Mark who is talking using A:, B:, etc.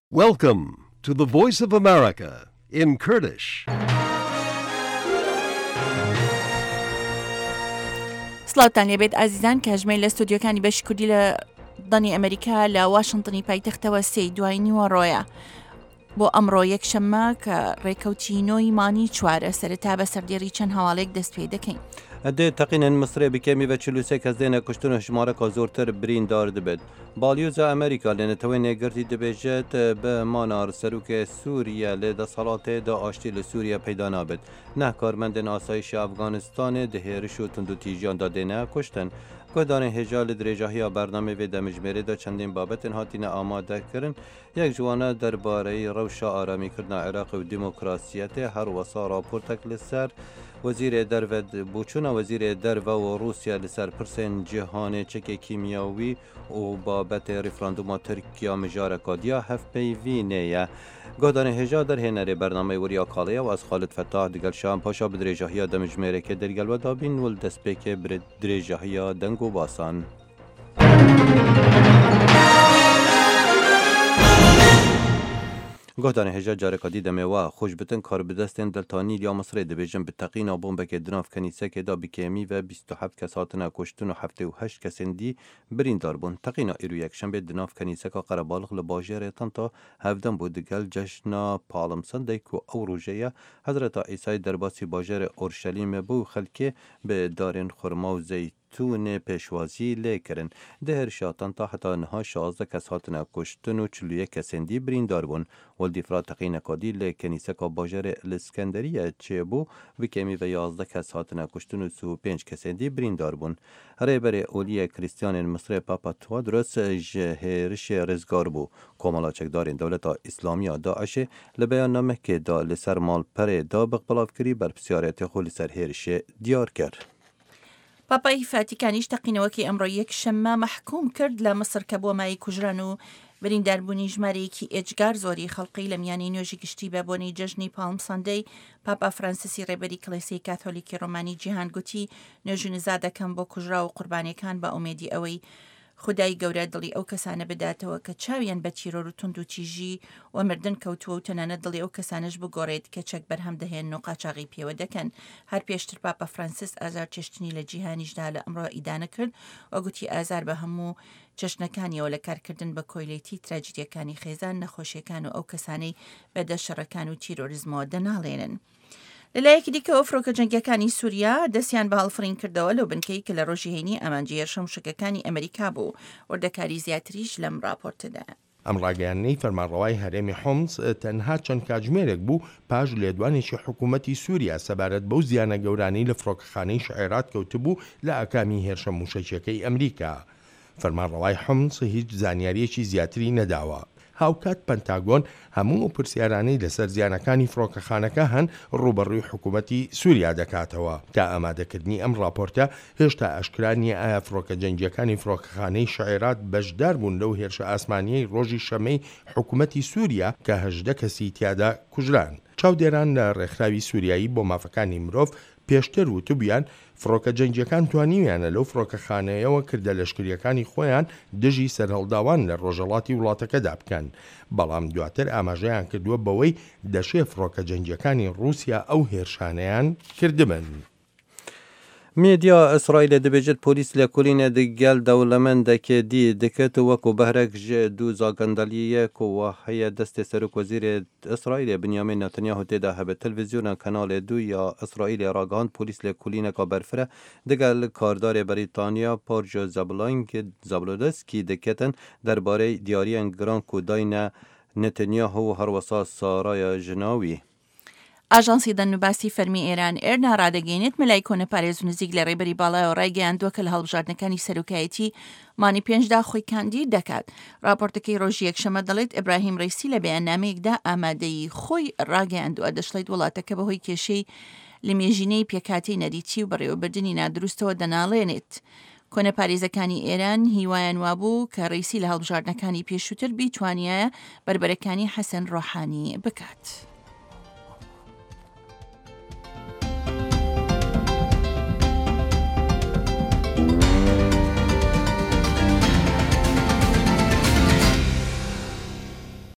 A: Welcome to the Voice of America in Kurdish.
B: سڵاوتان لێبێت ئازیزان کاژمەی لە ستودیۆکانی بەشی کوردی لە دەنی ئەمریکا لە واشنگتنی پایتەختەوە سێی دوای نیوەڕۆیە بۆ ئەمڕۆ یەکشەممە کە ڕێکەوتی نۆی مانی چوارە سەرەتا بە سەردێڕی چەند هەواڵێک دەست پێ دەکەین.
C: ئەدێ تەقینن مسرێ بکەمی بە 43 کەس دێنە کوشتن و ژمارەکە زۆرتر بریندار دەبێت. باڵیۆزە ئەمریکا لە نەتەوەی نێگرتی دەبێژێت بە مانار سەرروکە سووریا لێ دەسەڵاتێدا ئاشتی لە سووریا پەیدا نابێت. نه کارمەندên ئاسایشی ئەفغانستانê دهێرش و tundutîjiyan da dêne kuştin. Guhdarên hêja li dirêjahiya bernamê vê demijmêrê de çendên babetên hatîne amadekirin. Yek ji wan derbareyî rewşa aramîkirina Iraqê û demokrasiyetê her wesa raportek li ser Wezîrê derve bûçûna Wezîrê derve û Rûsya li ser pirsên cîhanê çekê kîmyawî û babetê referanduma Tirkiya mijareka diya hevpeyvînê ye. Guhdarên hêja derhênerê bernameyê weriya Kaleya û ez Xalid Fettah digel Şahan Paşa bi dirêjahiya demijmêrekê dergel ve dabîn û li destpêkê bi dirêjahiya deng û basan. Guhdarên hêja careka dî demê we xweş bitin karbidestên Deltanî ya Misrê dibêjin bi teqîna bombekê di nav kenîsekê da bi kêmî ve 27 kes hatine kuştin û 78 kesên dî birîndar bûn. Teqîna îro yekşembe di nav kenîseka Qerebalix li bajêrê Tanta hevdem bû digel ceşna Palimsandê ku ew rojê ye Hezreta Îsayê derbasî bajêrê Orşelîmê bû xelkê bi darên xurma û zeytûnê pêşwazî lê kirin. Di hêrişa Tanta heta niha 16 kes hatine kuştin û 41 kesên dî birîndar bûn. Dîfra teqîneka dî lê kenîseka bajêrê Liskenderiyê çêbû bi kêmî ve 11 kes hatine kuştin û 25 kesên dî birîndar bûn. Rêberê Oliyê Krîstiyanên Misrê Papa Tewodros ji hêrişê rizgar bû. Komala çekdarên Dewleta İslamiya Daişê li beyannamekê da li ser malperê da biqbilavkirî berpisyariyetê xwe li ser hêrişê diyar kir.
B: پاپای فاتیکانیش تەقینەوەکی ئەمڕۆ یەکشەممە مەحکوم کرد لە مەسر کە بۆ مای کوژران و برینداربوونی ژمارەیەکی ئێجگار زۆری خەڵقی لە میانی نوێژی گشتی بە بۆنەی جەژنی پالم ساندەی پاپا فرانسیسی ڕێبەری کڵێسای کاتۆلیکی ڕۆمانی جیهان گوتی نوێژی نزا دەکەم بۆ کوژرا و قوربانیەکان بە ئومێدی ئەوەی خودای گەورە دڵی ئەو کەسانە بداتەوە کە چاویان بە تیرۆر و تونند و تیژی و مردن کەوتووە و تەنانەت دڵی ئەو کەسانش بگۆڕێت کە چەک بەرهەم دەهێن و قاچاغی پێوە دەکەن. هەر پێشتر پاپا فرانسیس ئازار چێشتنی لە جیهانیشدا لە ئەمڕۆ ئیدانە کرد و گوتی ئازار بە هەموو چەشنەکانیەوە لە کارکردن بە کۆیلێتی تراجیدیەکانی خێزان نەخۆشیەکان و ئەو کەسانەی بەدە شەڕەکان و تیرۆریزمەوە دەناڵێنن. لەلایەکی دیکەوە فڕۆکە جەنگیەکانی سووریا دەستیان بە هەڵفرین کردەوە لەو بنکەی کە لە ڕۆژی هەینی ئەمانجی هێرشە موشکەکانی ئەمریکا بوو وردەکاری زیاتریش لەم راپۆرتەدا.
D: ئەم ڕاگەیانەی فەرمانڕەوای هەرێمی حومس تەنها چەند کاتژمێرێک بوو پاش لێدوانێکی حکوومەتی سووریا سەبارەت بەو زیانە گەورانەی لە فڕۆکەخانەی شعێرات کەوتبوو لە ئەکامی هێرشە موشەکیەکەی ئەمریکا. فەرمانڕەوای حومس هیچ زانیاریەکی زیاتری نەداوە. هاوکات پەنتاگۆن هەموو پرسیارانەی لەسەر زیانەکانی فڕۆکەخانەکە هەن ڕوبەڕووی حکوومەتی سووریا دەکاتەوە. تا ئامادەکردنی ئەم راپۆرتە هێشتا ئەشکرانی ئایا فڕۆکە جەنگیەکانی فڕۆکەخانەی شعێرات بەشدار بوون لەو هێرشە ئاسمانیەی ڕۆژی شەمەی حکوومەتی سووریا کە 18 کەسی تیادا کوژران. چاودێران لە ڕێکخراوی سووریایی بۆ مافەکانی مرۆڤ پێشتر وتوبیان فڕۆکە جەنگیەکان توانیویانە لەو فڕۆکەخانەیەوە کردە لەشکریەکانی خۆیان دژی سەرهەڵداوان لە ڕۆژهەڵاتی وڵاتەکەدا بکەن. بەڵام دواتر ئاماژەیان کردووە بەوەی دەشێ فڕۆکە جەنگیەکانی رووسیا ئەو هێرشانەیان کردبن.
C: مێدیا ئیسرائیل دەبێژێت پۆلیس لە کولینە دگەل دەوڵەمەندێکێ دی دەکەت وەکو بەهرەك ji دوو زاگەندەلیەک و هەیە دەستێ سەرۆک وەزیرێ ئیسرائیلê Benyamin Netanyahu têda hebe televizyona Kanalê 2 ya İsraîlê ragihand polîs lê kulîneka berfirê digel kardarê Brîtanya Porjo Zablodeskî diketin derbarê diyariyên giran ku dayne Netanyahu her wesa saraya jinawî.
B: ئاژانسی دەنوباسی فەرمی ئێران ئێرنا ڕادەگەێنێت مەلای کۆنەپارێز و نزیک لە ڕێبەری باڵایەوە ڕایگەیاندووە کە لە هەڵبژاردنەکانی سەرۆکایەتی مانی پێنجدا خۆی کاندید دەکات. راپۆرتەکەی ڕۆژی یەکشەمە دەڵێت ئیبراهیم ڕەیسی لە بەیاننامەیەکدا ئامادەیی خۆی ڕاگەیاندووە دەشڵێت وڵاتەکە بەهۆی کێشەی لە مێژینەی پێکاتی نەریتی و بەڕێوەبردننی نادروستەوە دەناڵێنێت. کۆنەپارێزەکانی ئێران هیوایان وابوو کە ڕەیسی لە هەڵبژاردنەکانی پێشووتر بیتوانیایە بربەرەکانی حەسەن ڕۆحانی بکات.